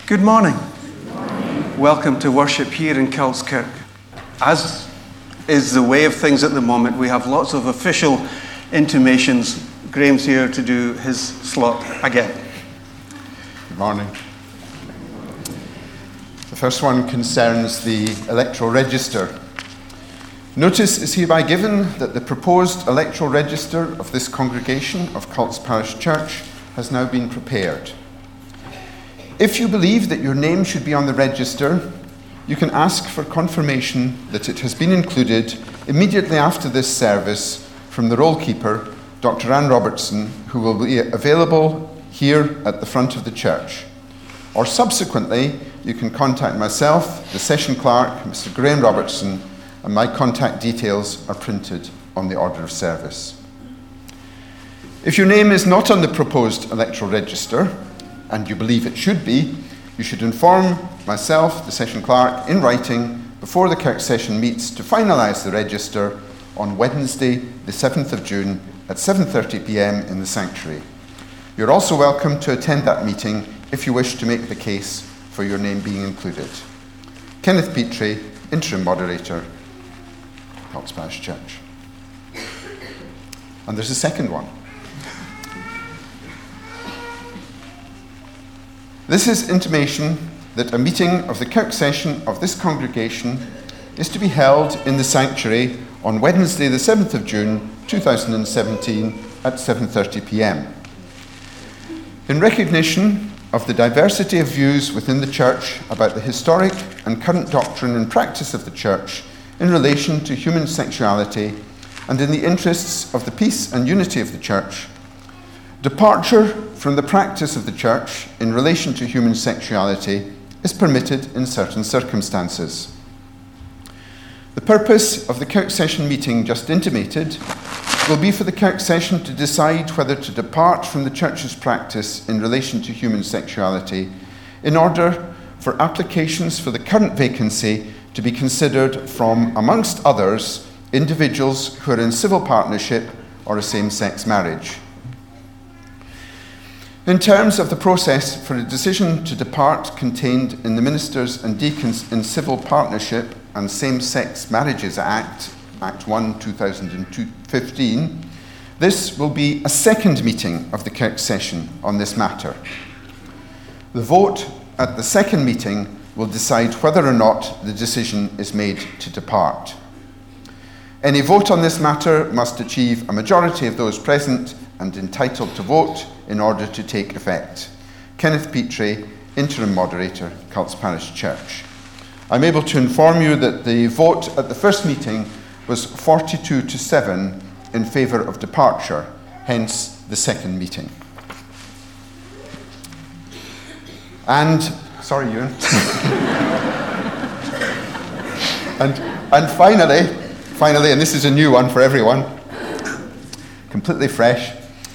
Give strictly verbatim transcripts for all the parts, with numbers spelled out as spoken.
Good morning. Good morning. Welcome to worship here in Kiltskirk. As is the way of things at the moment, we have lots of official intimations. Graham's here to do his slot again. Good morning. The first one concerns the electoral register. Notice is hereby given that the proposed electoral register of this congregation of Cults Parish Church has now been prepared. If you believe that your name should be on the register, you can ask for confirmation that it has been included immediately after this service from the roll keeper, Doctor Anne Robertson, who will be available here at the front of the church. Or subsequently, you can contact myself, the session clerk, Mister Graham Robertson, and my contact details are printed on the order of service. If your name is not on the proposed electoral register, and you believe it should be, you should inform myself, the session clerk, in writing before the Kirk session meets to finalise the register on Wednesday, the seventh of June at seven thirty p.m. in the sanctuary. You're also welcome to attend that meeting if you wish to make the case for your name being included. Kenneth Petrie, Interim Moderator, Cults Parish Church. And there's a second one. This is intimation that a meeting of the Kirk session of this congregation is to be held in the sanctuary on Wednesday the seventh of June two thousand seventeen at seven thirty p.m. In recognition of the diversity of views within the church about the historic and current doctrine and practice of the church in relation to human sexuality, and in the interests of the peace and unity of the church, departure from the practice of the church in relation to human sexuality is permitted in certain circumstances. The purpose of the Kirk session meeting just intimated will be for the Kirk session to decide whether to depart from the church's practice in relation to human sexuality in order for applications for the current vacancy to be considered from, amongst others, individuals who are in civil partnership or a same-sex marriage. In terms of the process for a decision to depart contained in the Ministers and Deacons in Civil Partnership and Same-Sex Marriages Act, Act one, two thousand fifteen, this will be a second meeting of the Kirk session on this matter. The vote at the second meeting will decide whether or not the decision is made to depart. Any vote on this matter must achieve a majority of those present and entitled to vote in order to take effect. Kenneth Petrie, Interim Moderator, Cults Parish Church. I'm able to inform you that the vote at the first meeting was forty-two to seven in favour of departure, hence the second meeting. And, sorry Ewan. and, and finally, finally, and this is a new one for everyone, completely fresh,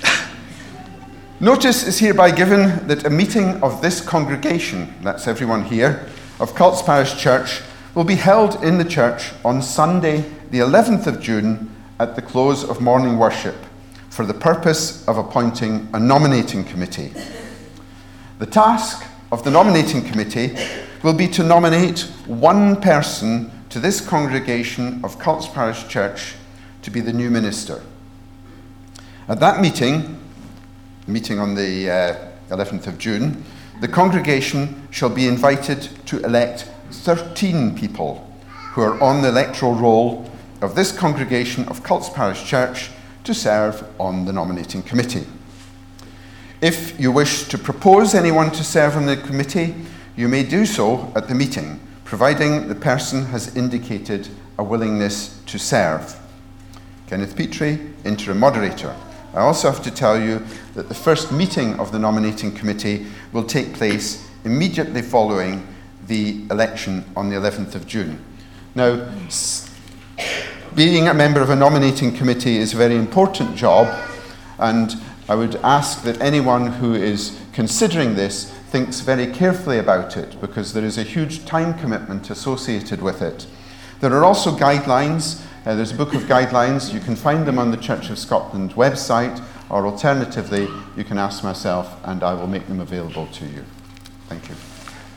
notice is hereby given that a meeting of this congregation, that's everyone here, of Cults Parish Church, will be held in the church on Sunday, the eleventh of June, at the close of morning worship, for the purpose of appointing a nominating committee. The task of the nominating committee will be to nominate one person to this congregation of Cults Parish Church to be the new minister. At that meeting, meeting on the uh, eleventh of June, the congregation shall be invited to elect thirteen people who are on the electoral roll of this congregation of Cults Parish Church to serve on the nominating committee. If you wish to propose anyone to serve on the committee, you may do so at the meeting, providing the person has indicated a willingness to serve. Kenneth Petrie, Interim Moderator. I also have to tell you that the first meeting of the nominating committee will take place immediately following the election on the eleventh of June. Now, being a member of a nominating committee is a very important job, and I would ask that anyone who is considering this thinks very carefully about it, because there is a huge time commitment associated with it. There are also guidelines. Uh, there's a book of guidelines. You can find them on the Church of Scotland website, or alternatively, you can ask myself and I will make them available to you. Thank you.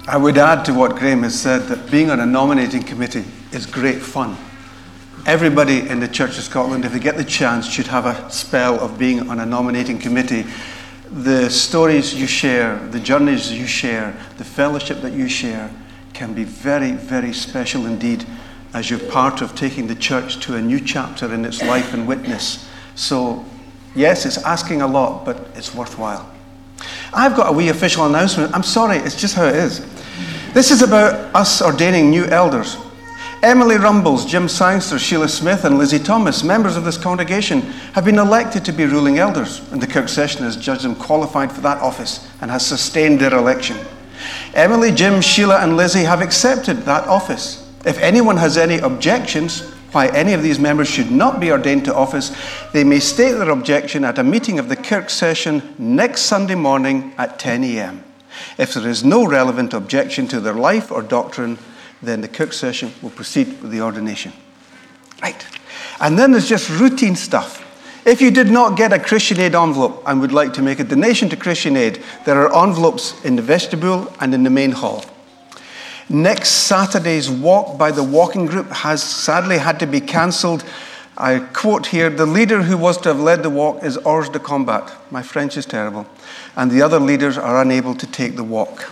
I would add to what Graham has said that being on a nominating committee is great fun. Everybody in the Church of Scotland, if they get the chance, should have a spell of being on a nominating committee. The stories you share, the journeys you share, the fellowship that you share can be very, very special indeed as you're part of taking the church to a new chapter in its life and witness. So, yes, it's asking a lot, but it's worthwhile. I've got a wee official announcement. I'm sorry, it's just how it is. This is about us ordaining new elders. Emily Rumbles, Jim Sangster, Sheila Smith and Lizzie Thomas, members of this congregation, have been elected to be ruling elders, and the Kirk Session has judged them qualified for that office and has sustained their election. Emily, Jim, Sheila and Lizzie have accepted that office. If anyone has any objections why any of these members should not be ordained to office, they may state their objection at a meeting of the Kirk Session next Sunday morning at ten a.m. If there is no relevant objection to their life or doctrine, then the Kirk Session will proceed with the ordination. Right. And then there's just routine stuff. If you did not get a Christian Aid envelope and would like to make a donation to Christian Aid, there are envelopes in the vestibule and in the main hall. Next Saturday's walk by the walking group has sadly had to be cancelled. I quote here, "The leader who was to have led the walk is hors de combat." My French is terrible. And the other leaders are unable to take the walk.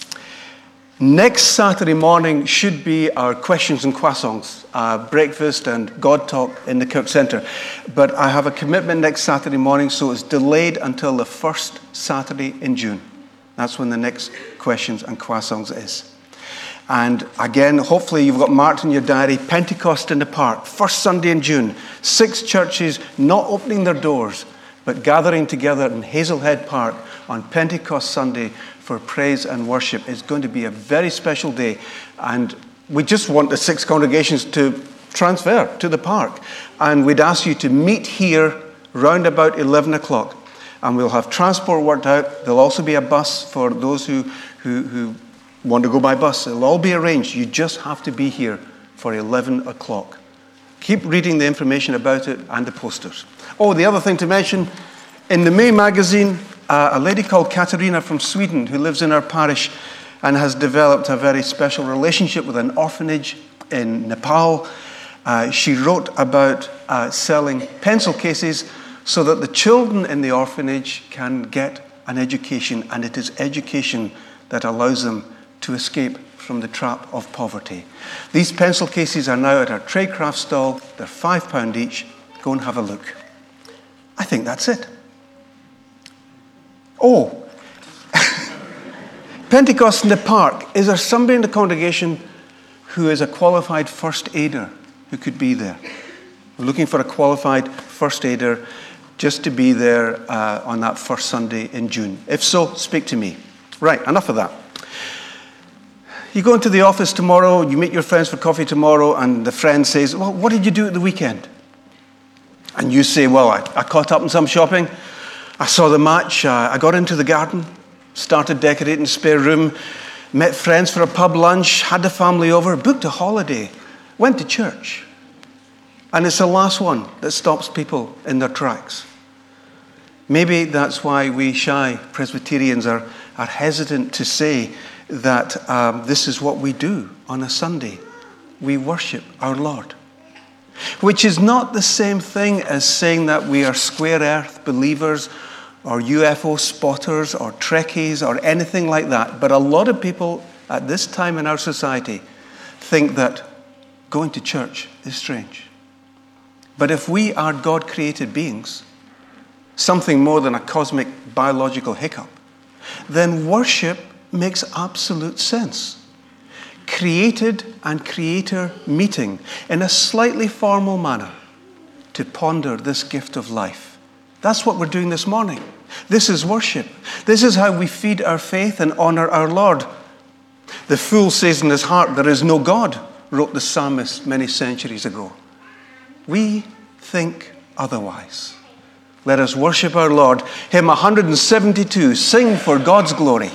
Next Saturday morning should be our questions and croissants, uh, breakfast and God talk in the Kirk Centre. But I have a commitment next Saturday morning, so it's delayed until the first Saturday in June. That's when the next questions and croissants is. And again, hopefully you've got marked in your diary, Pentecost in the Park, first Sunday in June. Six churches not opening their doors, but gathering together in Hazelhead Park on Pentecost Sunday for praise and worship. It's going to be a very special day. And we just want the six congregations to transfer to the park. And we'd ask you to meet here round about eleven o'clock. And we'll have transport worked out. There'll also be a bus for those who, who, who want to go by bus. It'll all be arranged. You just have to be here for eleven o'clock. Keep reading the information about it and the posters. Oh, the other thing to mention, in the May magazine, uh, a lady called Katarina from Sweden who lives in our parish and has developed a very special relationship with an orphanage in Nepal. Uh, she wrote about uh, selling pencil cases so that the children in the orphanage can get an education, and it is education that allows them to escape from the trap of poverty. These pencil cases are now at our trade craft stall. They're five pounds each. Go and have a look. I think that's it. Oh, Pentecost in the Park. Is there somebody in the congregation who is a qualified first aider who could be there? We're looking for a qualified first aider just to be there uh, on that first Sunday in June. If so, speak to me. Right, enough of that. You go into the office tomorrow, you meet your friends for coffee tomorrow, and the friend says, "Well, what did you do at the weekend?" And you say, "Well, I, I caught up on some shopping. I saw the match. Uh, I got into the garden, started decorating the spare room, met friends for a pub lunch, had the family over, booked a holiday, went to church." And it's the last one that stops people in their tracks. Maybe that's why we shy Presbyterians are, are hesitant to say that um, this is what we do on a Sunday. We worship our Lord. Which is not the same thing as saying that we are square earth believers or U F O spotters or Trekkies or anything like that. But a lot of people at this time in our society think that going to church is strange. But if we are God-created beings, something more than a cosmic biological hiccup, then worship makes absolute sense. Created and creator meeting in a slightly formal manner to ponder this gift of life. That's what we're doing this morning. This is worship. This is how we feed our faith and honor our Lord. "The fool says in his heart, 'There is no God,'" wrote the psalmist many centuries ago. We think otherwise. Let us worship our Lord. Hymn one seventy-two, "Sing for God's Glory."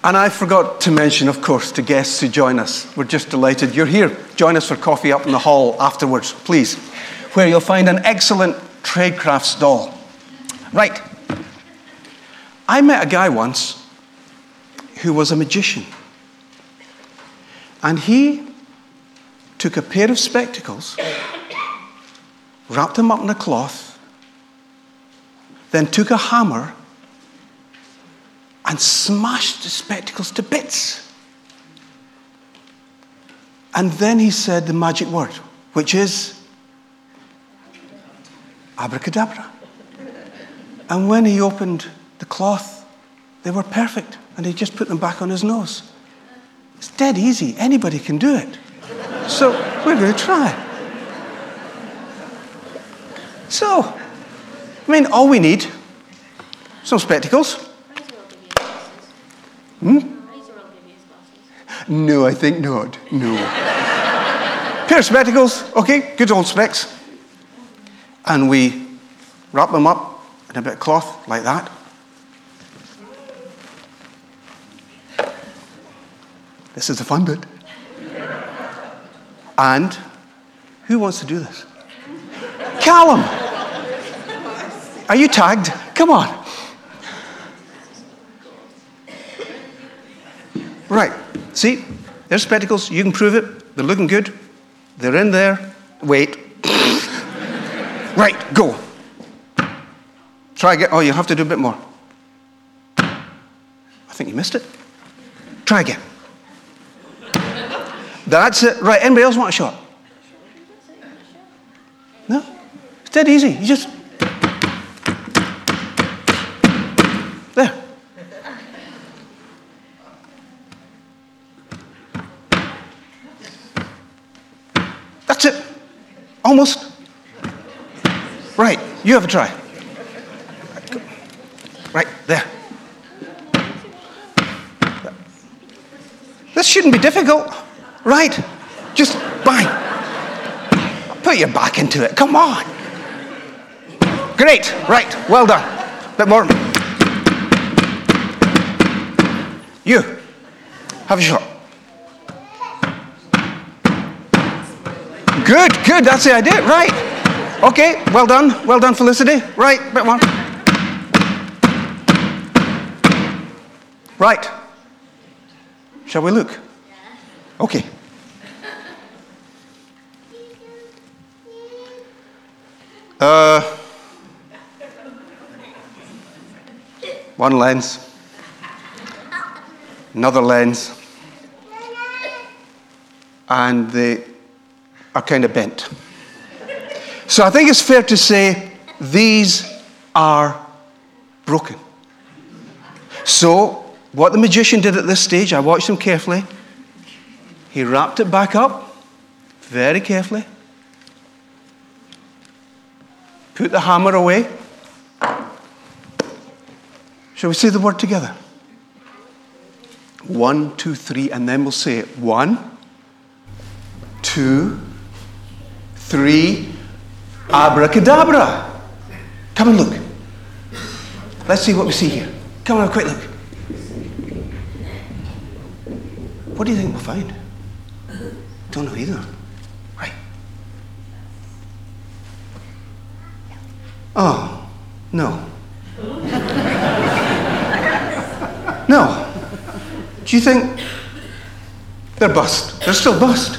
And I forgot to mention, of course, to guests who join us. We're just delighted you're here. Join us for coffee up in the hall afterwards, please, where you'll find an excellent tradecraft stall. Right. I met a guy once who was a magician. And he took a pair of spectacles, wrapped them up in a cloth, then took a hammer and smashed the spectacles to bits. And then he said the magic word, which is abracadabra. And when he opened the cloth, they were perfect. And he just put them back on his nose. It's dead easy. Anybody can do it. So we're going to try. So, I mean, all we need, some spectacles. Hmm? No, I think not. No. Pair of spectacles, okay, good old specs. And we wrap them up in a bit of cloth like that. This is the fun bit. And who wants to do this? Callum! Are you tagged? Come on. Right, see, there's spectacles, you can prove it, they're looking good, they're in there, wait. Right, go. Try again, oh, you have to do a bit more. I think you missed it. Try again. That's it, right, anybody else want a shot? No, it's dead easy, you just, there. That's it. Almost. Right. You have a try. Right. There. This shouldn't be difficult. Right. Just bang. Put your back into it. Come on. Great. Right. Well done. Bit more. You. Have a shot. Good, good, that's the idea, right. Okay, well done, well done, Felicity. Right, bit more. Right. Shall we look? Okay. Uh, one lens, another lens, and they are kind of bent. So I think it's fair to say these are broken. So what the magician did at this stage, I watched him carefully. He wrapped it back up very carefully. Put the hammer away. Shall we say the word together? One, two, three, and then we'll say it. One, two, three, abracadabra. Come and look. Let's see what we see here. Come on, a quick look. What do you think we'll find? Don't know either. Right. Oh, no. No. Do you think they're bust? They're still bust.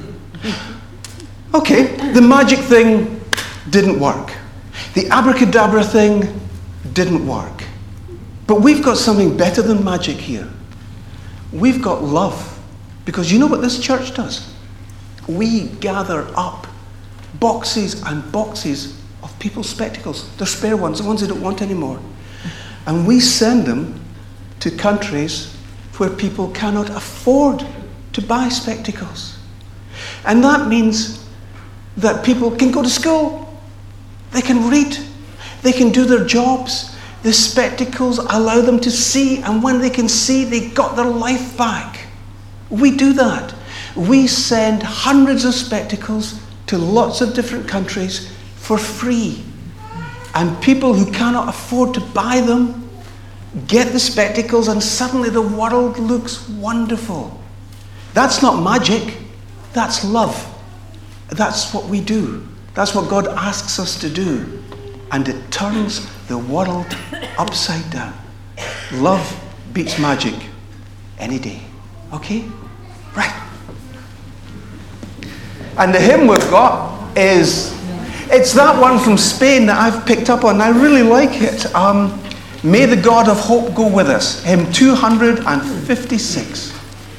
Okay, the magic thing didn't work. The abracadabra thing didn't work. But we've got something better than magic here. We've got love. Because you know what this church does? We gather up boxes and boxes of people's spectacles. They're spare ones, the ones they don't want anymore. And we send them to countries where people cannot afford to buy spectacles. And that means that people can go to school, they can read, they can do their jobs. The spectacles allow them to see, and when they can see, they got their life back. We do that. We send hundreds of spectacles to lots of different countries for free. And people who cannot afford to buy them get the spectacles, and suddenly the world looks wonderful. That's not magic. That's love. That's what we do. That's what God asks us to do. And it turns the world upside down. Love beats magic any day. Okay? Right. And the hymn we've got is, it's that one from Spain that I've picked up on. I really like it. Um, May the God of Hope go with us. Hymn two hundred fifty-six.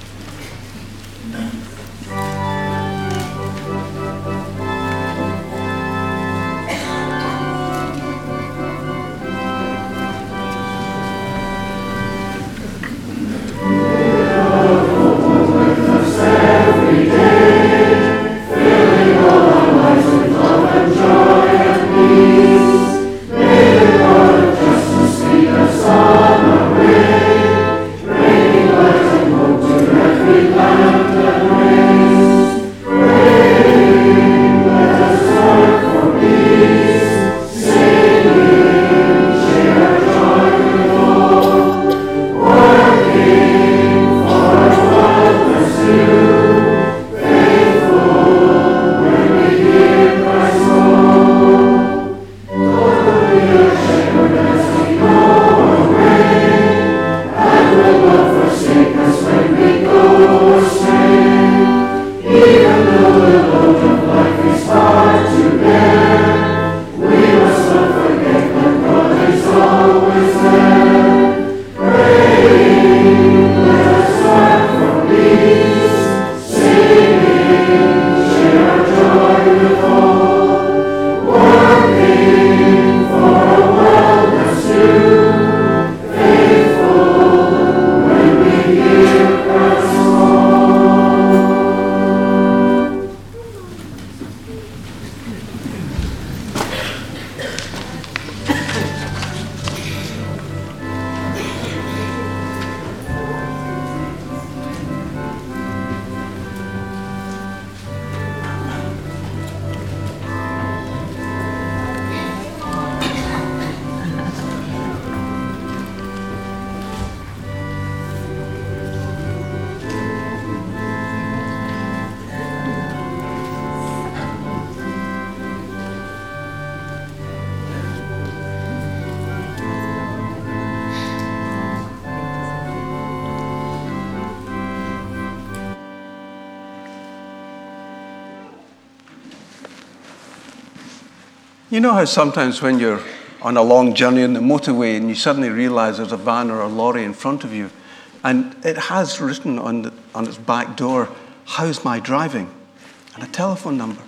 You know how sometimes when you're on a long journey on the motorway and you suddenly realize there's a van or a lorry in front of you and it has written on, the, on its back door, "How's my driving?" and a telephone number.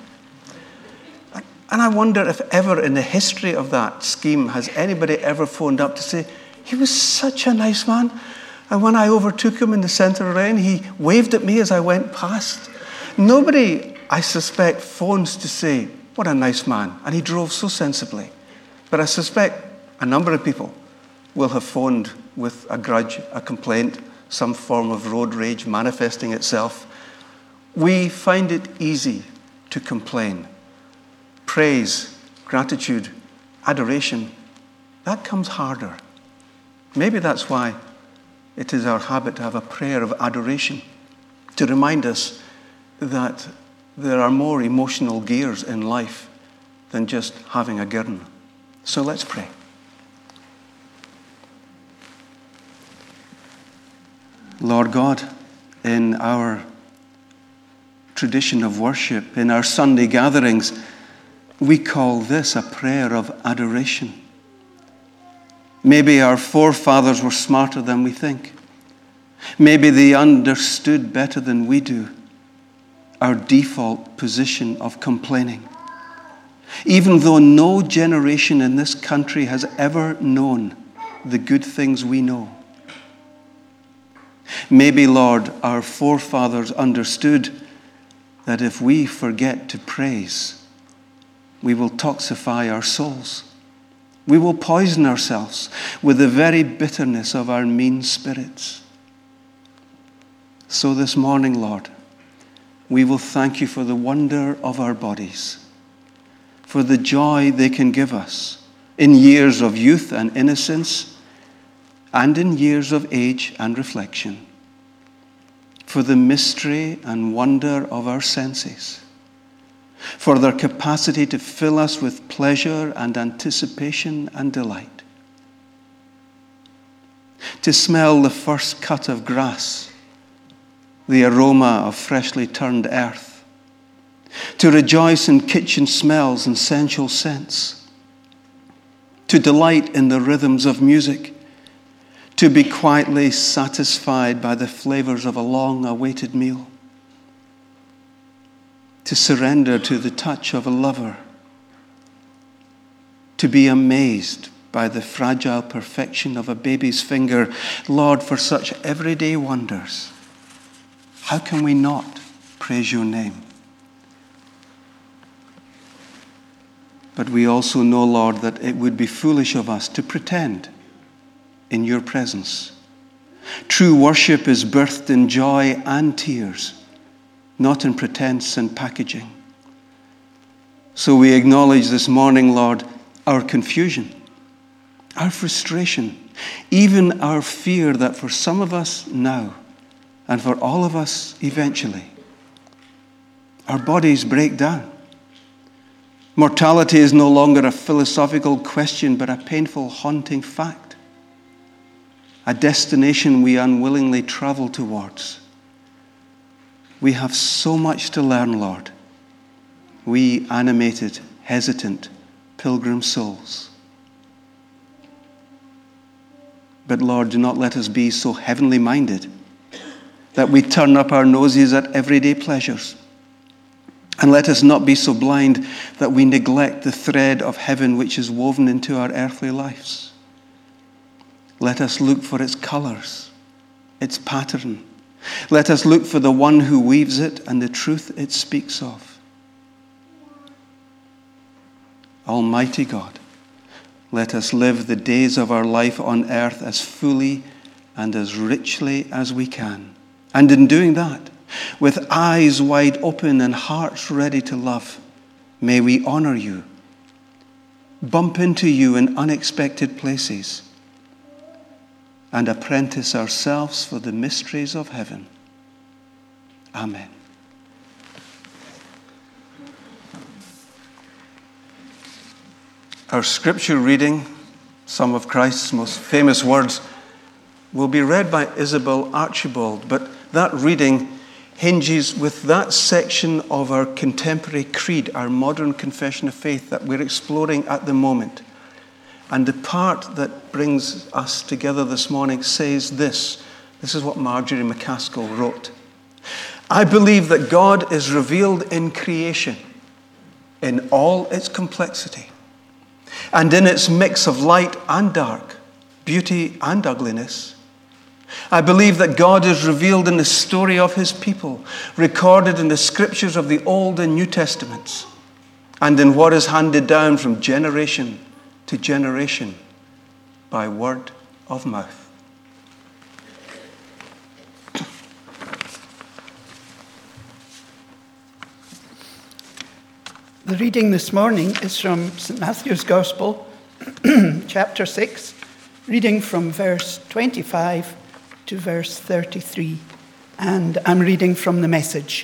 And I wonder if ever in the history of that scheme has anybody ever phoned up to say, "He was such a nice man. And when I overtook him in the centre of the lane, he waved at me as I went past." Nobody, I suspect, phones to say, "What a nice man. And he drove so sensibly." But I suspect a number of people will have phoned with a grudge, a complaint, some form of road rage manifesting itself. We find it easy to complain. Praise, gratitude, adoration, that comes harder. Maybe that's why it is our habit to have a prayer of adoration, to remind us that there are more emotional gears in life than just having a girn. So let's pray. Lord God, in our tradition of worship, in our Sunday gatherings, we call this a prayer of adoration. Maybe our forefathers were smarter than we think. Maybe they understood better than we do our default position of complaining. Even though no generation in this country has ever known the good things we know. Maybe, Lord, our forefathers understood that if we forget to praise, we will toxify our souls. We will poison ourselves with the very bitterness of our mean spirits. So this morning, Lord, we will thank you for the wonder of our bodies, for the joy they can give us in years of youth and innocence, and in years of age and reflection, for the mystery and wonder of our senses, for their capacity to fill us with pleasure and anticipation and delight, to smell the first cut of grass, the aroma of freshly turned earth, to rejoice in kitchen smells and sensual scents, to delight in the rhythms of music, to be quietly satisfied by the flavors of a long-awaited meal, to surrender to the touch of a lover, to be amazed by the fragile perfection of a baby's finger. Lord, for such everyday wonders, how can we not praise your name? But we also know, Lord, that it would be foolish of us to pretend in your presence. True worship is birthed in joy and tears, not in pretense and packaging. So we acknowledge this morning, Lord, our confusion, our frustration, even our fear that for some of us now, and for all of us eventually, our bodies break down. Mortality is no longer a philosophical question, but a painful, haunting fact. A destination we unwillingly travel towards. We have so much to learn, Lord. We animated, hesitant, pilgrim souls. But Lord, do not let us be so heavenly minded that we turn up our noses at everyday pleasures. And let us not be so blind that we neglect the thread of heaven which is woven into our earthly lives. Let us look for its colors, its pattern. Let us look for the one who weaves it and the truth it speaks of. Almighty God, let us live the days of our life on earth as fully and as richly as we can. And in doing that, with eyes wide open and hearts ready to love, may we honor you, bump into you in unexpected places, and apprentice ourselves for the mysteries of heaven. Amen. Our scripture reading, some of Christ's most famous words, will be read by Isabel Archibald, but that reading hinges with that section of our contemporary creed, our modern confession of faith that we're exploring at the moment. And the part that brings us together this morning says this. This is what Marjorie McCaskill wrote. I believe that God is revealed in creation, in all its complexity, and in its mix of light and dark, beauty and ugliness. I believe that God is revealed in the story of his people, recorded in the scriptures of the Old and New Testaments, and in what is handed down from generation to generation by word of mouth. The reading this morning is from Saint Matthew's Gospel, chapter six, reading from verse twenty-five to verse thirty-three, and I'm reading from the Message.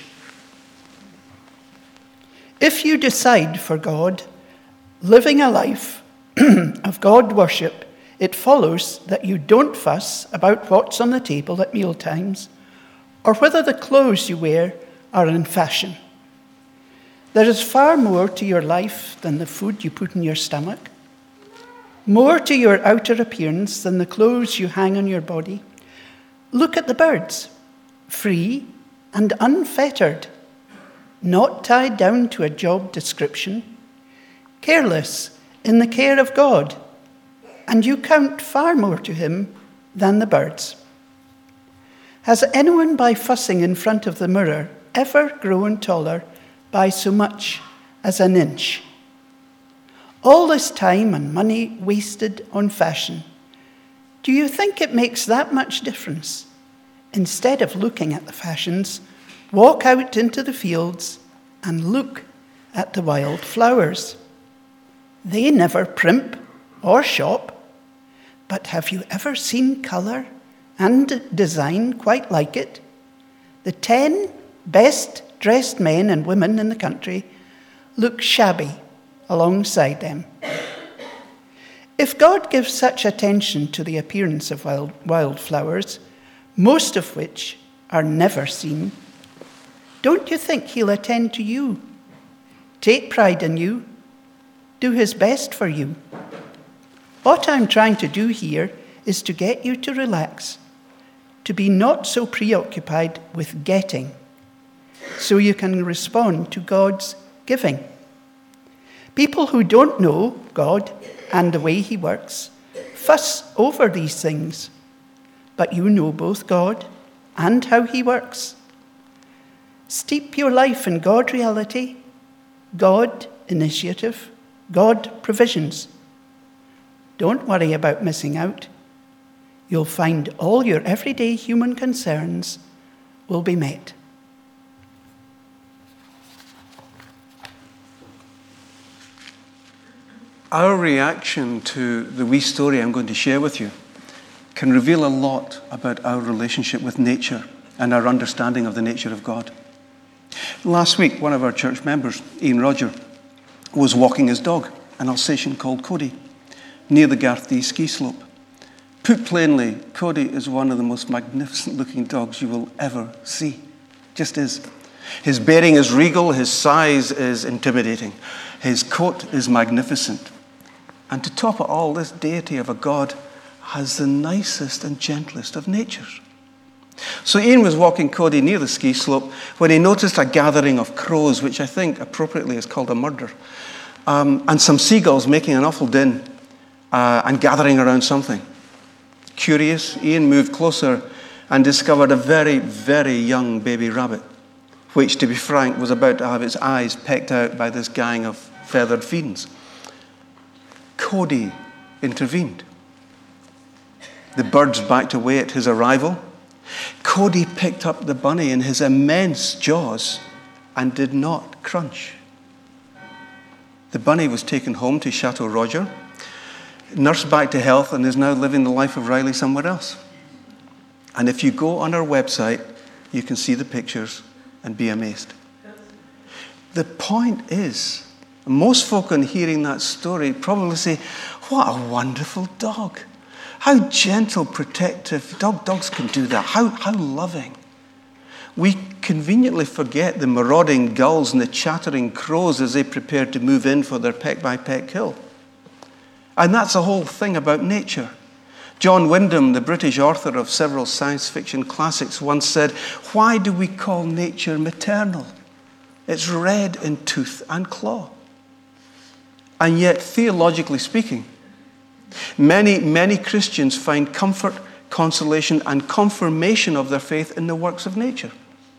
If you decide for God, living a life of God worship, it follows that you don't fuss about what's on the table at meal times or whether the clothes you wear are in fashion. There is far more to your life than the food you put in your stomach, more to your outer appearance than the clothes you hang on your body. Look at the birds, free and unfettered, not tied down to a job description, careless in the care of God, and you count far more to him than the birds. Has anyone, by fussing in front of the mirror, ever grown taller by so much as an inch? All this time and money wasted on fashion, do you think it makes that much difference? Instead of looking at the fashions, walk out into the fields and look at the wild flowers. They never primp or shop. But have you ever seen colour and design quite like it? The ten best dressed men and women in the country look shabby alongside them. If God gives such attention to the appearance of wild, wildflowers, most of which are never seen, don't you think he'll attend to you, take pride in you, do his best for you? What I'm trying to do here is to get you to relax, to be not so preoccupied with getting, so you can respond to God's giving. People who don't know God and the way he works fuss over these things, but you know both God and how he works. Steep your life in God reality, God initiative, God provisions. Don't worry about missing out. You'll find all your everyday human concerns will be met. Our reaction to the wee story I'm going to share with you can reveal a lot about our relationship with nature and our understanding of the nature of God. Last week, one of our church members, Ian Roger, was walking his dog, an Alsatian called Cody, near the Garthdee ski slope. Put plainly, Cody is one of the most magnificent looking dogs you will ever see. Just is. His bearing is regal, his size is intimidating, his coat is magnificent. And to top it all, this deity of a God has the nicest and gentlest of natures. So Ian was walking Cody near the ski slope when he noticed a gathering of crows, which I think appropriately is called a murder, um, and some seagulls making an awful din uh, and gathering around something. Curious, Ian moved closer and discovered a very, very young baby rabbit, which, to be frank, was about to have its eyes pecked out by this gang of feathered fiends. Cody intervened. The birds backed away at his arrival. Cody picked up the bunny in his immense jaws and did not crunch. The bunny was taken home to Chateau Roger, nursed back to health, and is now living the life of Riley somewhere else. And if you go on our website, you can see the pictures and be amazed. The point is, most folk on hearing that story probably say, what a wonderful dog. How gentle, protective. Dog, dogs can do that. How, how loving. We conveniently forget the marauding gulls and the chattering crows as they prepare to move in for their peck-by-peck kill. And that's the whole thing about nature. John Wyndham, the British author of several science fiction classics, once said, why do we call nature maternal? It's red in tooth and claw. And yet, theologically speaking, many, many Christians find comfort, consolation, and confirmation of their faith in the works of nature.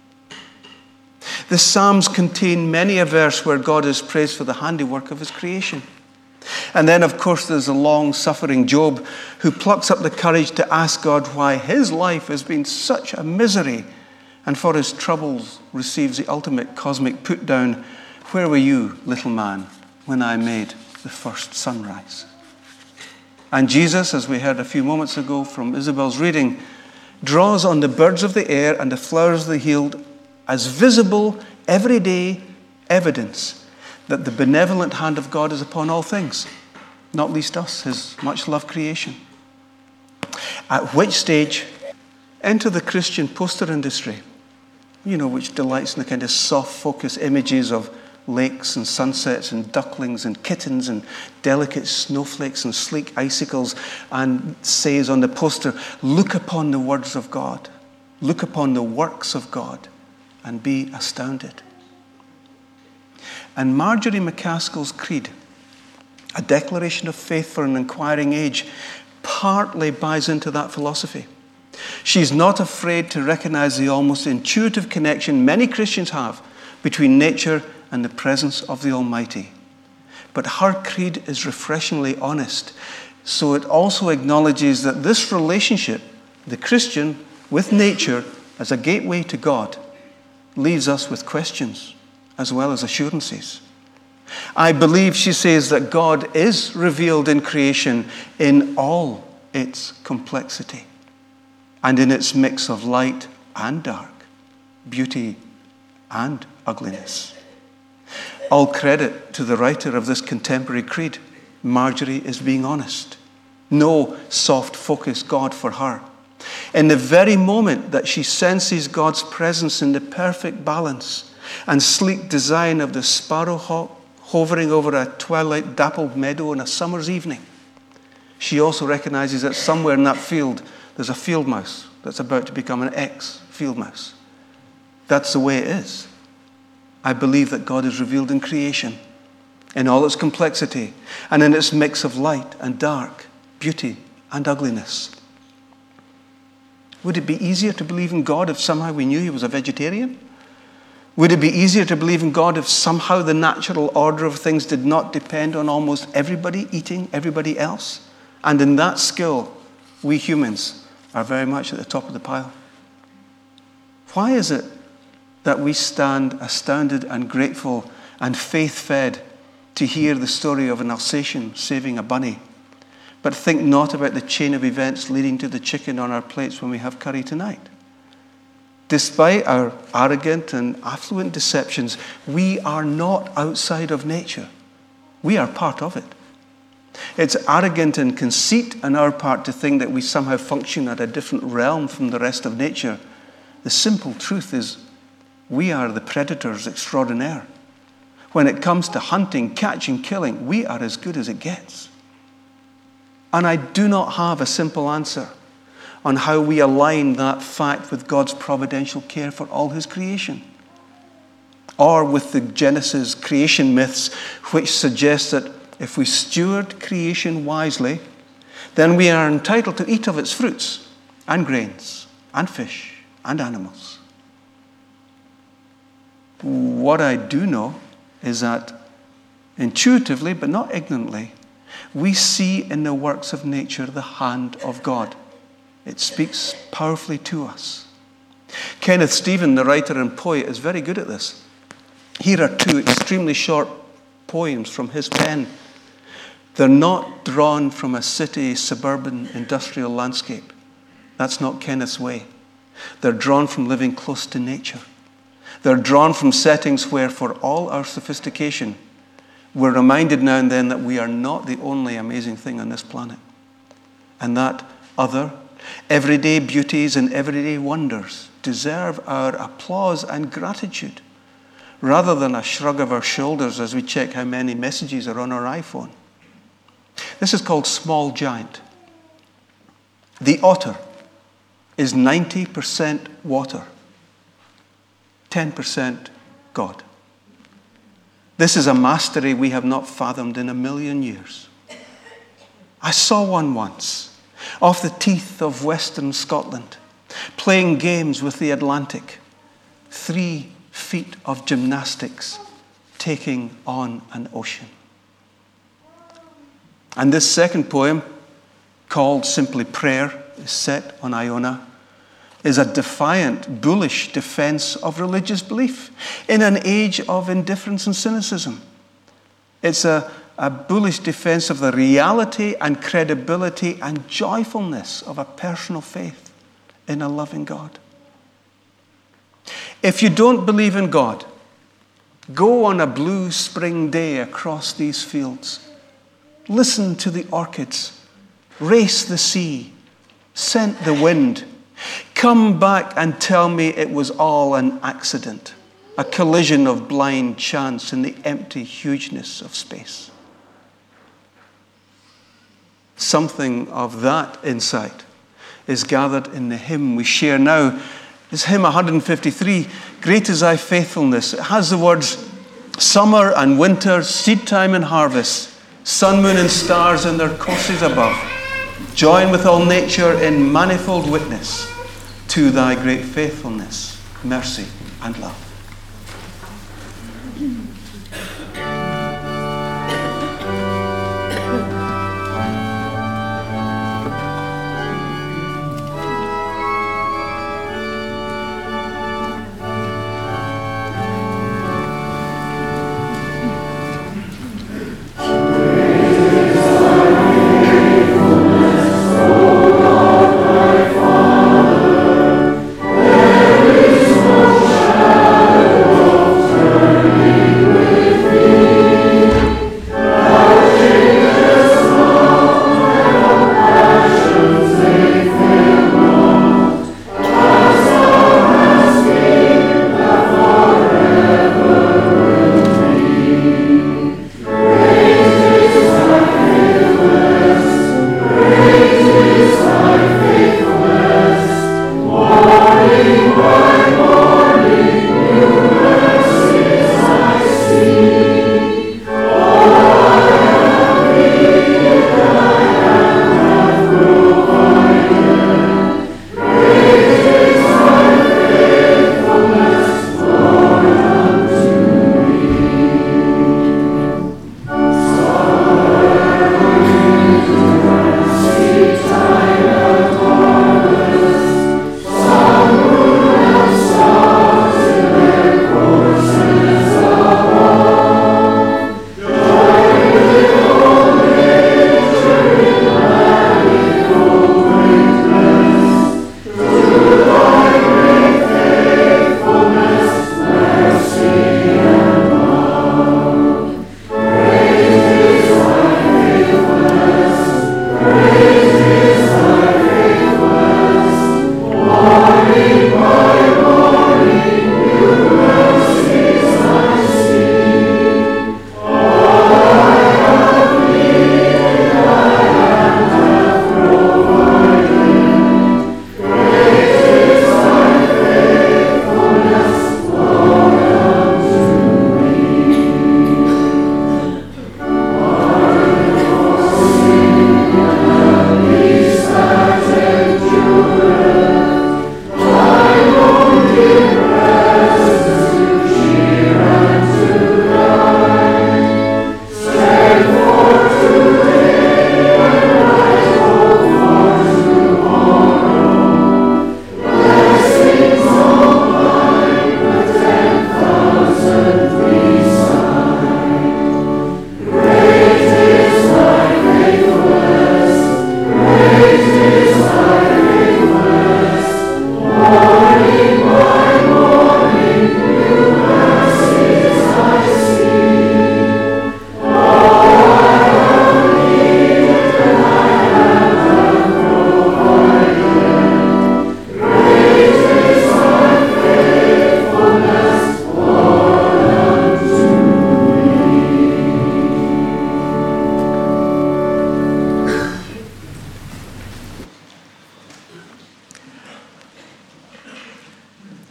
The Psalms contain many a verse where God is praised for the handiwork of his creation. And then, of course, there's the long-suffering Job who plucks up the courage to ask God why his life has been such a misery, and for his troubles receives the ultimate cosmic put-down, where were you, little man, when I made the first sunrise? And Jesus, as we heard a few moments ago from Isabel's reading, draws on the birds of the air and the flowers of the field as visible, everyday evidence that the benevolent hand of God is upon all things, not least us, his much-loved creation. At which stage, enter the Christian poster industry, you know, which delights in the kind of soft focus images of lakes and sunsets and ducklings and kittens and delicate snowflakes and sleek icicles, and says on the poster, look upon the words of God, look upon the works of God, and be astounded. And Marjorie McCaskill's creed, a declaration of faith for an inquiring age, partly buys into that philosophy. She's not afraid to recognize the almost intuitive connection many Christians have between nature and the presence of the Almighty. But her creed is refreshingly honest, so it also acknowledges that this relationship, the Christian with nature as a gateway to God, leaves us with questions as well as assurances. I believe, she says, that God is revealed in creation in all its complexity and in its mix of light and dark, beauty and ugliness. All credit to the writer of this contemporary creed. Marjorie is being honest. No soft focus God for her. In the very moment that she senses God's presence in the perfect balance and sleek design of the sparrowhawk hovering over a twilight dappled meadow on a summer's evening, she also recognizes that somewhere in that field there's a field mouse that's about to become an ex-field mouse. That's the way it is. I believe that God is revealed in creation, in all its complexity, and in its mix of light and dark, beauty and ugliness. Would it be easier to believe in God if somehow we knew he was a vegetarian? Would it be easier to believe in God if somehow the natural order of things did not depend on almost everybody eating everybody else? And in that skill, we humans are very much at the top of the pile. Why is it that we stand astounded and grateful and faith-fed to hear the story of an Alsatian saving a bunny, but think not about the chain of events leading to the chicken on our plates when we have curry tonight? Despite our arrogant and affluent deceptions, we are not outside of nature. We are part of it. It's arrogant and conceit on our part to think that we somehow function at a different realm from the rest of nature. The simple truth is we are the predators extraordinaire. When it comes to hunting, catching, killing, we are as good as it gets. And I do not have a simple answer on how we align that fact with God's providential care for all his creation, or with the Genesis creation myths which suggest that if we steward creation wisely, then we are entitled to eat of its fruits and grains and fish and animals. What I do know is that intuitively, but not ignorantly, we see in the works of nature the hand of God. It speaks powerfully to us. Kenneth Stephen, the writer and poet, is very good at this. Here are two extremely short poems from his pen. They're not drawn from a city, suburban, industrial landscape. That's not Kenneth's way. They're drawn from living close to nature. They're drawn from settings where, for all our sophistication, we're reminded now and then that we are not the only amazing thing on this planet. And that other, everyday beauties and everyday wonders deserve our applause and gratitude, rather than a shrug of our shoulders as we check how many messages are on our iPhone. This is called Small Giant. The otter is ninety percent water, ten percent God. This is a mastery we have not fathomed in a million years. I saw one once, off the teeth of Western Scotland, playing games with the Atlantic, three feet of gymnastics taking on an ocean. And this second poem, called simply Prayer, is set on Iona, is a defiant, bullish defense of religious belief in an age of indifference and cynicism. It's a, a bullish defense of the reality and credibility and joyfulness of a personal faith in a loving God. If you don't believe in God, go on a blue spring day across these fields. Listen to the orchids, race the sea, scent the wind. Come back and tell me it was all an accident, a collision of blind chance in the empty hugeness of space. Something of that insight is gathered in the hymn we share now. This hymn one fifty-three, Great is Thy Faithfulness. It has the words, summer and winter, seed time and harvest, sun, moon, and stars in their courses above, join with all nature in manifold witness to Thy great faithfulness, mercy, and love. Praise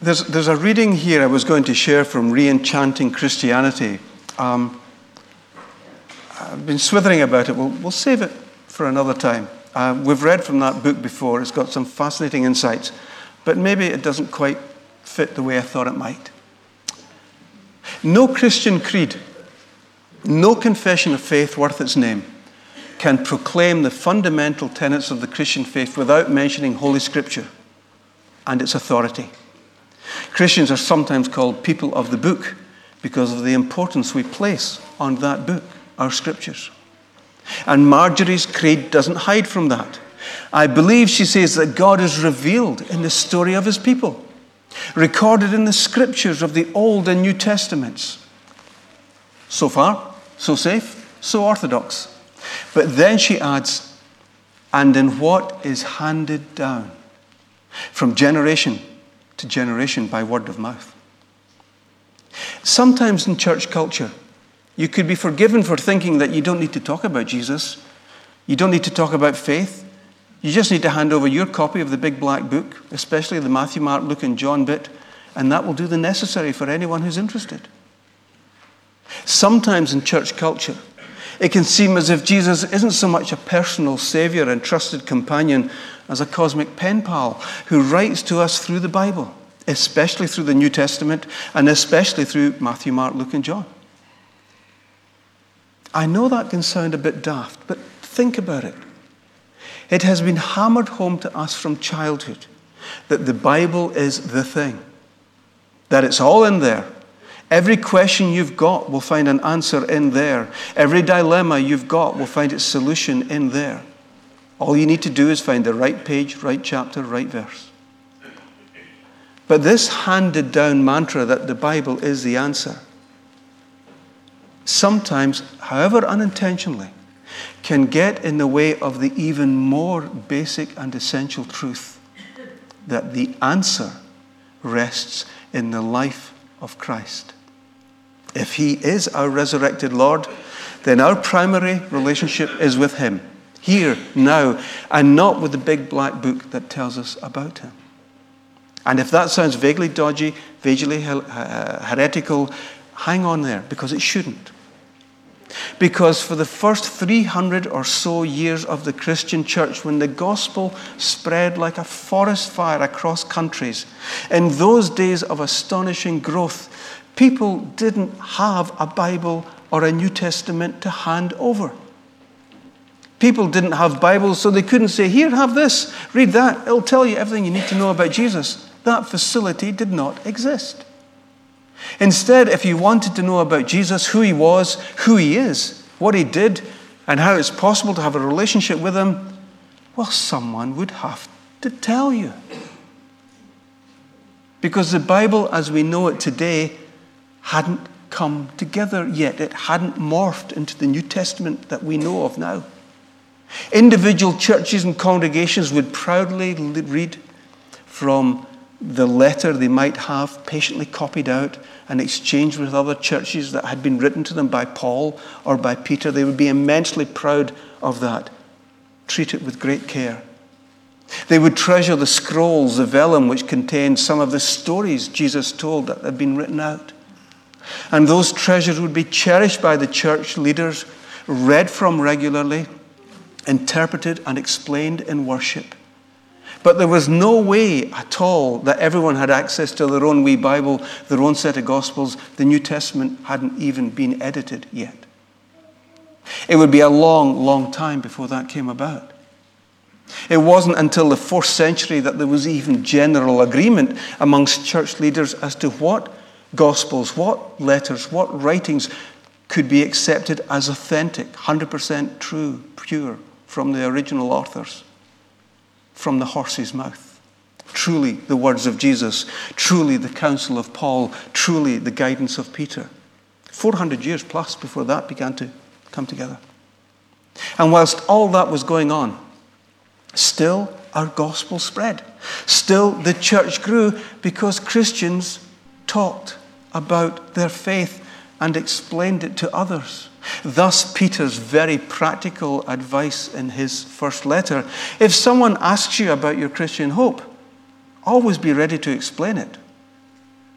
there's, there's a reading here I was going to share from Re-Enchanting Christianity. Um, I've been swithering about it. We'll, we'll save it for another time. Uh, we've read from that book before. It's got some fascinating insights, but maybe it doesn't quite fit the way I thought it might. No Christian creed, no confession of faith worth its name can proclaim the fundamental tenets of the Christian faith without mentioning Holy Scripture and its authority. Christians are sometimes called people of the book because of the importance we place on that book, our Scriptures. And Marjorie's creed doesn't hide from that. I believe, she says, that God is revealed in the story of his people, recorded in the Scriptures of the Old and New Testaments. So far, so safe, so orthodox. But then she adds, and in what is handed down from generation to generation by word of mouth. Sometimes in church culture, you could be forgiven for thinking that you don't need to talk about Jesus. You don't need to talk about faith. You just need to hand over your copy of the big black book, especially the Matthew, Mark, Luke, and John bit, and that will do the necessary for anyone who's interested. Sometimes in church culture, it can seem as if Jesus isn't so much a personal savior and trusted companion as a cosmic pen pal who writes to us through the Bible, especially through the New Testament and especially through Matthew, Mark, Luke, and John. I know that can sound a bit daft, but think about it. It has been hammered home to us from childhood that the Bible is the thing, that it's all in there. Every question you've got will find an answer in there. Every dilemma you've got will find its solution in there. All you need to do is find the right page, right chapter, right verse. But this handed down mantra that the Bible is the answer, sometimes, however unintentionally, can get in the way of the even more basic and essential truth that the answer rests in the life of Christ. If he is our resurrected Lord, then our primary relationship is with him, here, now, and not with the big black book that tells us about him. And if that sounds vaguely dodgy, vaguely heretical, hang on there, because it shouldn't. Because for the first three hundred or so years of the Christian church, when the gospel spread like a forest fire across countries, in those days of astonishing growth, people didn't have a Bible or a New Testament to hand over. People didn't have Bibles, so they couldn't say, here, have this, read that, it'll tell you everything you need to know about Jesus. That facility did not exist. Instead, if you wanted to know about Jesus, who he was, who he is, what he did, and how it's possible to have a relationship with him, well, someone would have to tell you. Because the Bible, as we know it today, hadn't come together yet. It hadn't morphed into the New Testament that we know of now. Individual churches and congregations would proudly read from the letter they might have patiently copied out and exchanged with other churches that had been written to them by Paul or by Peter. They would be immensely proud of that. Treat it with great care. They would treasure the scrolls, the vellum, which contained some of the stories Jesus told that had been written out. And those treasures would be cherished by the church leaders, read from regularly, interpreted and explained in worship. But there was no way at all that everyone had access to their own wee Bible, their own set of Gospels. The New Testament hadn't even been edited yet. It would be a long, long time before that came about. It wasn't until the fourth century that there was even general agreement amongst church leaders as to what Gospels, what letters, what writings could be accepted as authentic, one hundred percent true, pure, from the original authors, from the horse's mouth. Truly the words of Jesus, truly the counsel of Paul, truly the guidance of Peter. four hundred years plus before that began to come together. And whilst all that was going on, still our gospel spread. Still the church grew because Christians talked about their faith and explained it to others. Thus, Peter's very practical advice in his first letter: if someone asks you about your Christian hope, always be ready to explain it.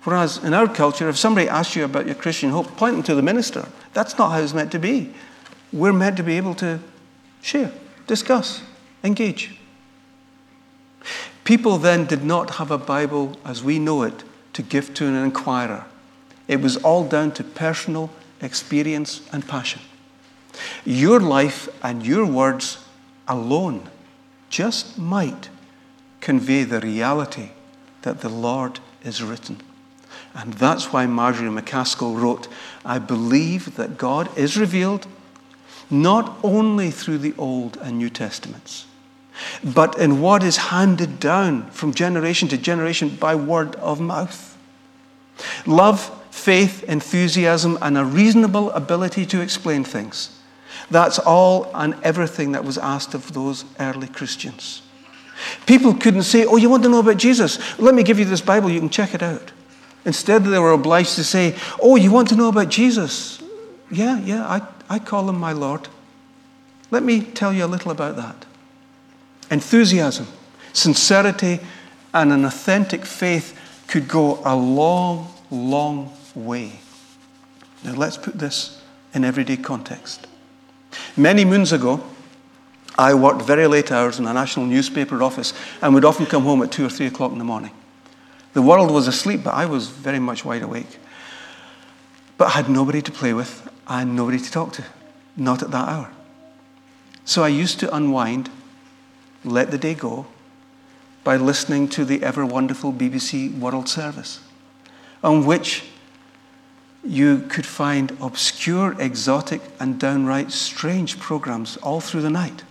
Whereas in our culture, if somebody asks you about your Christian hope, point them to the minister. That's not how it's meant to be. We're meant to be able to share, discuss, engage. People then did not have a Bible as we know it to give to an inquirer. It was all down to personal experience and passion. Your life and your words alone just might convey the reality that the Lord is written. And that's why Marjorie McCaskill wrote, I believe that God is revealed not only through the Old and New Testaments, but in what is handed down from generation to generation by word of mouth. Love, faith, enthusiasm, and a reasonable ability to explain things. That's all and everything that was asked of those early Christians. People couldn't say, oh, you want to know about Jesus? Let me give you this Bible, you can check it out. Instead, they were obliged to say, oh, you want to know about Jesus? Yeah, yeah, I, I call him my Lord. Let me tell you a little about that. Enthusiasm, sincerity, and an authentic faith could go a long, long way. Now let's put this in everyday context. Many moons ago, I worked very late hours in a national newspaper office and would often come home at two or three o'clock in the morning. The world was asleep, but I was very much wide awake. But I had nobody to play with and nobody to talk to, not at that hour. So I used to unwind, let the day go, by listening to the ever wonderful B B C World Service, on which you could find obscure, exotic, and downright strange programs all through the night.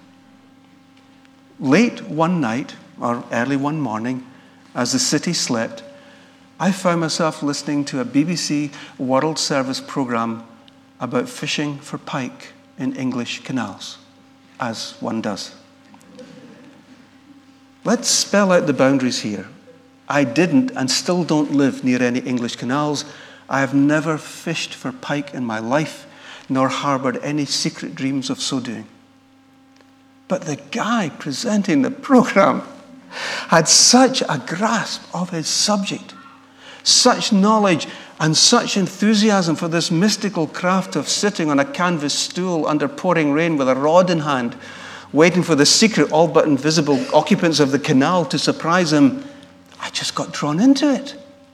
Late one night, or early one morning, as the city slept, I found myself listening to a B B C World Service program about fishing for pike in English canals, as one does. Let's spell out the boundaries here. I didn't and still don't live near any English canals. I have never fished for pike in my life, nor harbored any secret dreams of so doing. But the guy presenting the program had such a grasp of his subject, such knowledge and such enthusiasm for this mystical craft of sitting on a canvas stool under pouring rain with a rod in hand, waiting for the secret, all but invisible occupants of the canal to surprise him. I just got drawn into it.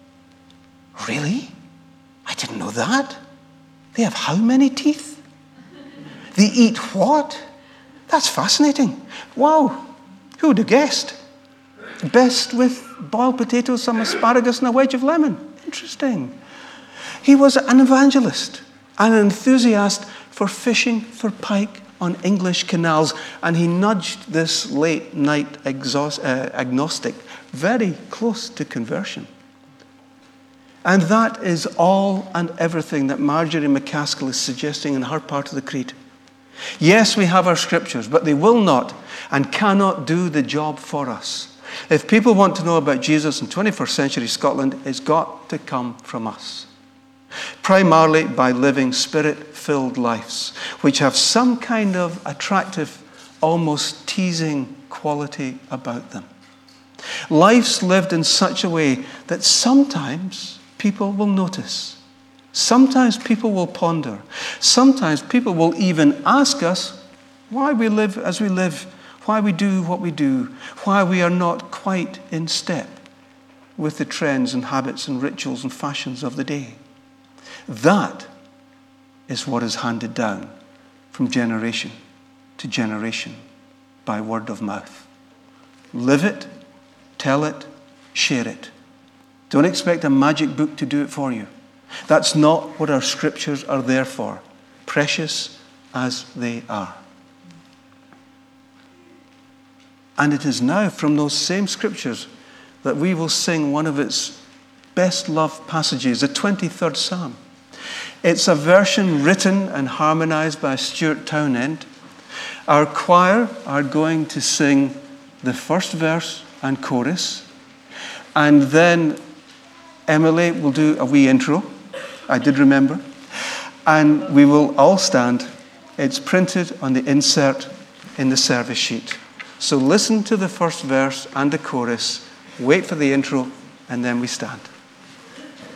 Really? I didn't know that. They have how many teeth? They eat what? That's fascinating. Wow, who would have guessed? Best with boiled potatoes, some asparagus, and a wedge of lemon. Interesting. He was an evangelist, an enthusiast for fishing for pike on English canals, and he nudged this late night exhaust, uh, agnostic very close to conversion. And that is all and everything that Marjorie McCaskill is suggesting in her part of the creed. Yes, we have our scriptures, but they will not and cannot do the job for us. If people want to know about Jesus in twenty-first century Scotland, it's got to come from us. Primarily by living spirit-filled lives, which have some kind of attractive, almost teasing quality about them. Lives lived in such a way that sometimes people will notice. Sometimes people will ponder. Sometimes people will even ask us why we live as we live, why we do what we do, why we are not quite in step with the trends and habits and rituals and fashions of the day. That is what is handed down from generation to generation by word of mouth. Live it, tell it, share it. Don't expect a magic book to do it for you. That's not what our scriptures are there for, precious as they are. And it is now from those same scriptures that we will sing one of its best loved passages, the twenty-third Psalm. It's a version written and harmonized by Stuart Townend. Our choir are going to sing the first verse and chorus, and then Emily will do a wee intro. I did remember. And we will all stand. It's printed on the insert in the service sheet. So listen to the first verse and the chorus, wait for the intro, and then we stand.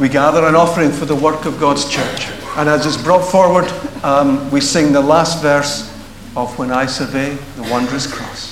we gather an offering for the work of God's church. And as it's brought forward, um, we sing the last verse of When I Survey the Wondrous Cross.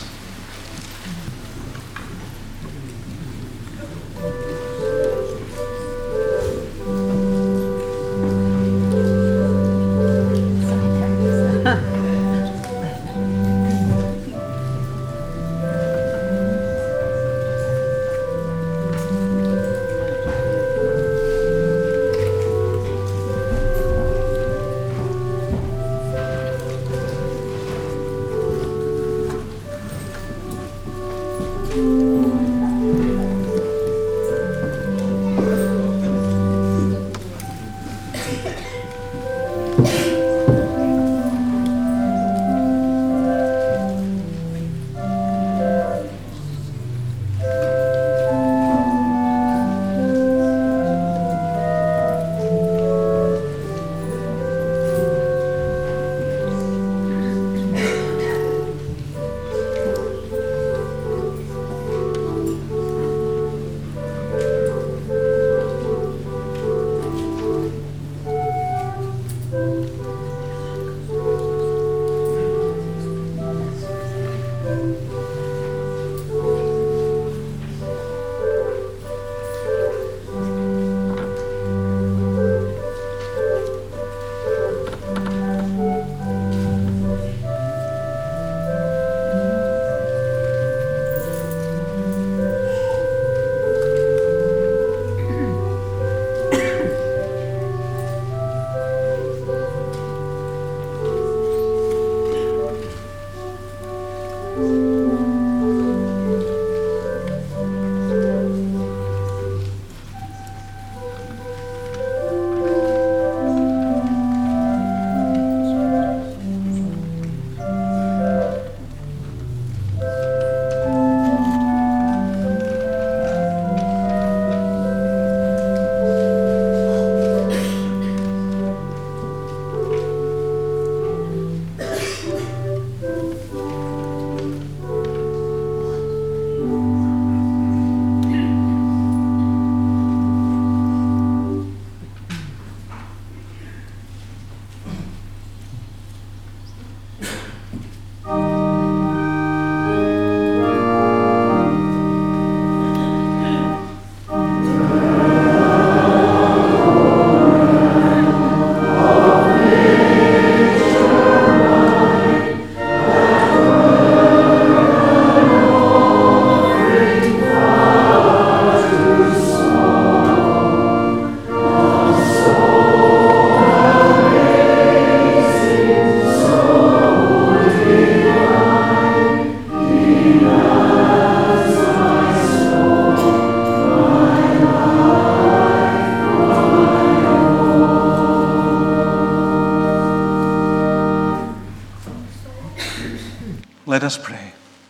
Let us pray.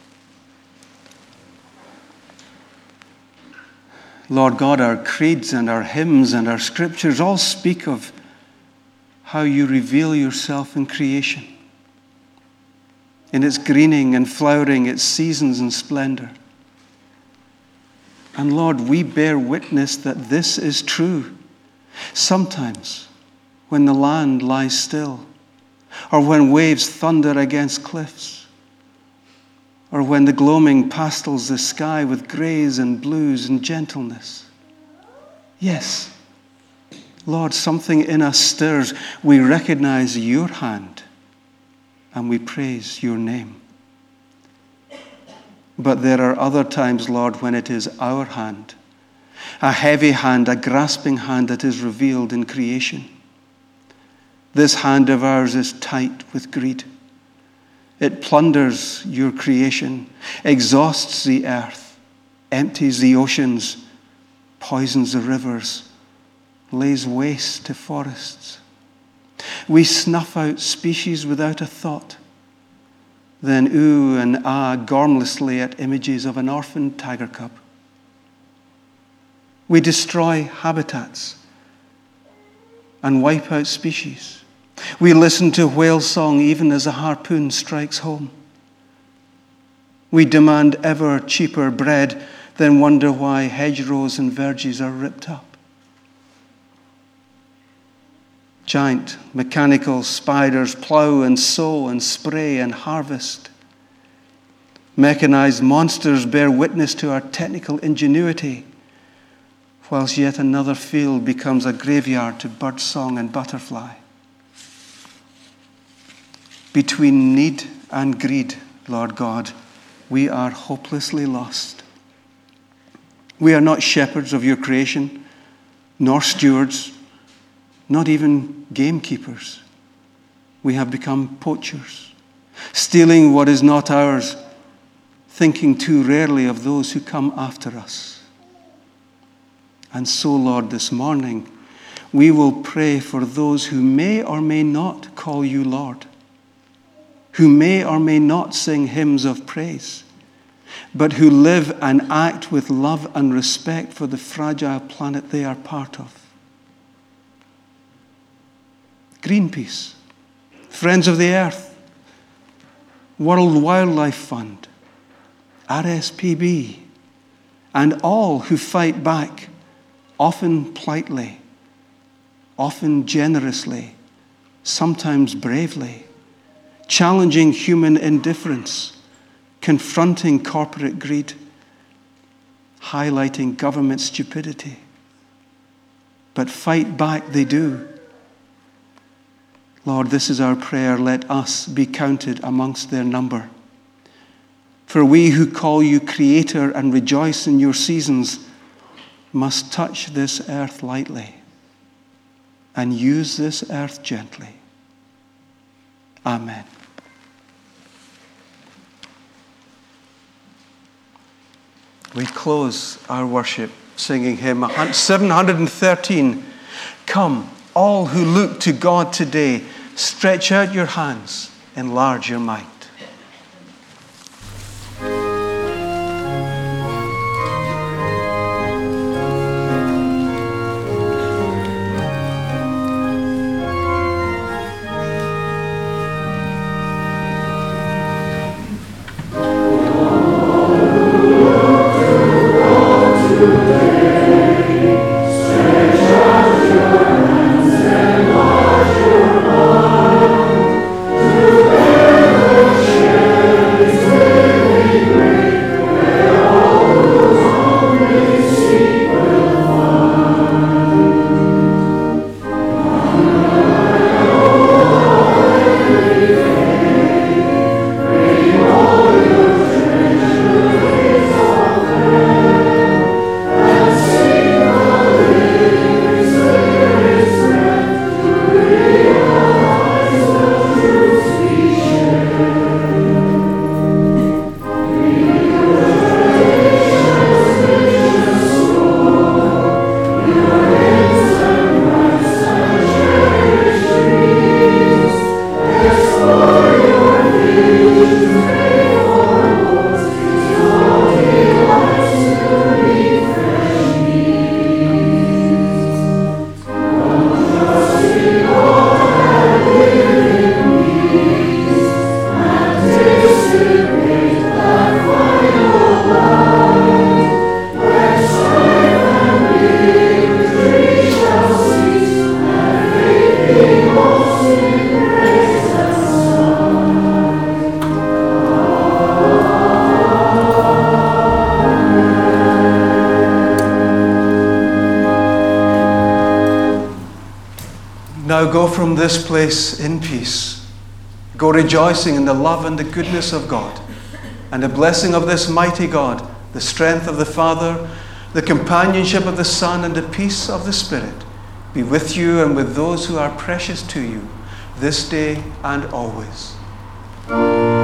Lord God, our creeds and our hymns and our scriptures all speak of how you reveal yourself in creation, in its greening and flowering, its seasons and splendor. And Lord, we bear witness that this is true. Sometimes, when the land lies still, or when waves thunder against cliffs, or when the gloaming pastels the sky with grays and blues and gentleness. Yes, Lord, something in us stirs. We recognize your hand and we praise your name. But there are other times, Lord, when it is our hand, a heavy hand, a grasping hand that is revealed in creation. This hand of ours is tight with greed. It plunders your creation, exhausts the earth, empties the oceans, poisons the rivers, lays waste to forests. We snuff out species without a thought, then ooh and ah gormlessly at images of an orphaned tiger cub. We destroy habitats and wipe out species. We listen to whale song even as a harpoon strikes home. We demand ever cheaper bread, then wonder why hedgerows and verges are ripped up. Giant mechanical spiders plough and sow and spray and harvest. Mechanized monsters bear witness to our technical ingenuity, whilst yet another field becomes a graveyard to birdsong and butterfly. Between need and greed, Lord God, we are hopelessly lost. We are not shepherds of your creation, nor stewards, not even gamekeepers. We have become poachers, stealing what is not ours, thinking too rarely of those who come after us. And so, Lord, this morning, we will pray for those who may or may not call you Lord, who may or may not sing hymns of praise, but who live and act with love and respect for the fragile planet they are part of. Greenpeace, Friends of the Earth, World Wildlife Fund, R S P B, and all who fight back, often politely, often generously, sometimes bravely, challenging human indifference, confronting corporate greed, highlighting government stupidity. But fight back they do. Lord, this is our prayer. Let us be counted amongst their number. For we who call you Creator and rejoice in your seasons must touch this earth lightly and use this earth gently. Amen. We close our worship singing hymn seven hundred thirteen. Come, all who look to God today, stretch out your hands, enlarge your might. Now go from this place in peace. Go rejoicing in the love and the goodness of God, and the blessing of this mighty God, the strength of the Father, the companionship of the Son, and the peace of the Spirit be with you and with those who are precious to you this day and always.